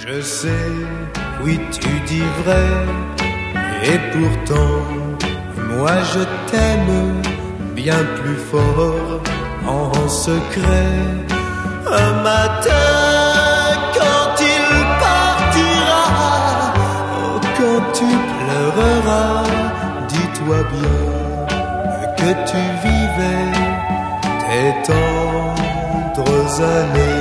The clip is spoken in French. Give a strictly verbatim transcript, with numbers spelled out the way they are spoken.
Je sais, oui tu dis vrai, et pourtant, moi je t'aime bien plus fort en secret. Un matin, quand il partira, oh, quand tu pleureras, dis-toi bien que tu vivais tes tendres années.